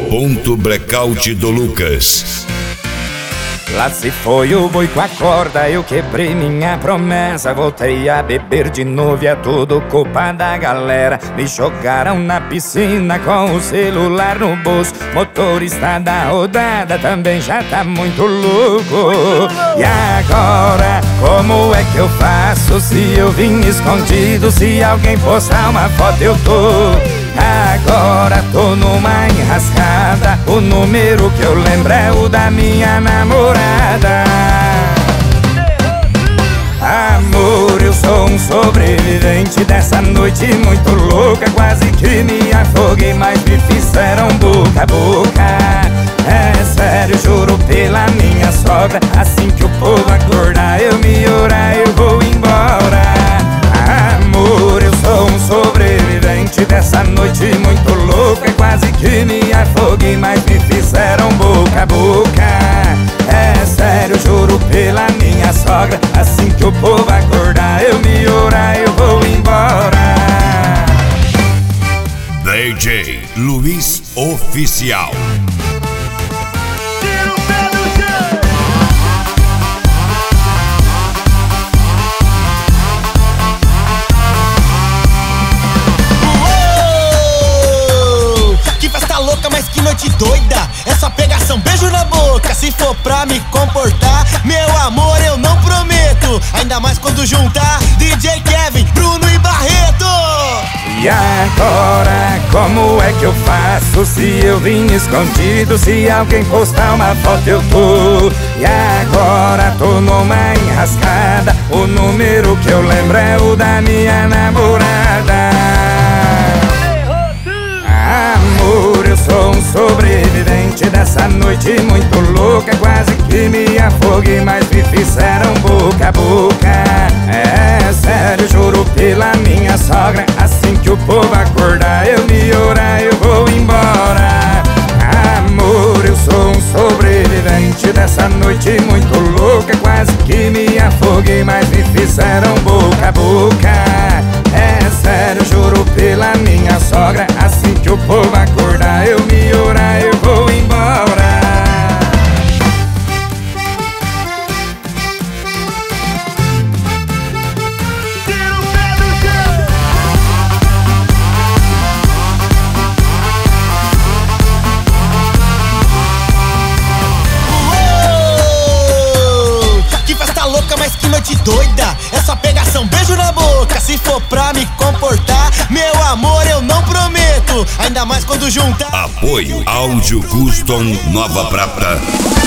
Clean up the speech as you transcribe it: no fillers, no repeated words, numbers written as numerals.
Ponto Blackout do Lucas. Lá se foi o boi com a corda, eu quebrei minha promessa. Voltei a beber de novo e é tudo culpa da galera. Me jogaram na piscina com o celular no bolso. Motorista da rodada também já tá muito louco. E agora, como é que eu faço se eu vim escondido? Se alguém postar uma foto eu tô. Agora tô numa enrascada. O número que eu lembro é o da minha namorada. Amor, eu sou um sobrevivente dessa noite muito louca. Quase que me afoguei, mas me fizeram boca a boca. É sério, juro pela minha sogra. Assim que o povo acordar, eu me orar, eu vou embora. Amor, eu sou um sobrevivente dessa noite muito louca. Quase que me afoguei, mas me fizeram boca a boca. É sério, juro pela minha sogra. Assim que o povo acordar, eu me orar, eu vou embora. DJ Luiz Oficial. Mas que noite doida, é só pegação, beijo na boca. Se for pra me comportar, meu amor, eu não prometo. Ainda mais quando juntar DJ Kevin, Bruno e Barreto. E agora, como é que eu faço se eu vim escondido? Se alguém postar uma foto eu tô. E agora tô numa enrascada. O número que eu lembro é o da minha namorada. Amor, eu sou um sobrevivente dessa noite muito louca. Quase que me afoguei, mas me fizeram boca a boca. É sério, juro pela minha sogra. Assim que o povo acordar, eu me orar, eu vou embora. Amor, eu sou um sobrevivente dessa noite muito louca. Quase que me afoguei, mas me fizeram boca a boca. É sério, juro pela minha sogra. Assim que o povo acordar, eu me orar, eu vou embora. Tira o pé do chão. Que festa louca, mas que noite doida. É só pegação, beijo na boca. Se for pra me comportar, meu amor, eu não prometo. Ainda mais quando juntar. Apoio Áudio Custom Nova Prata.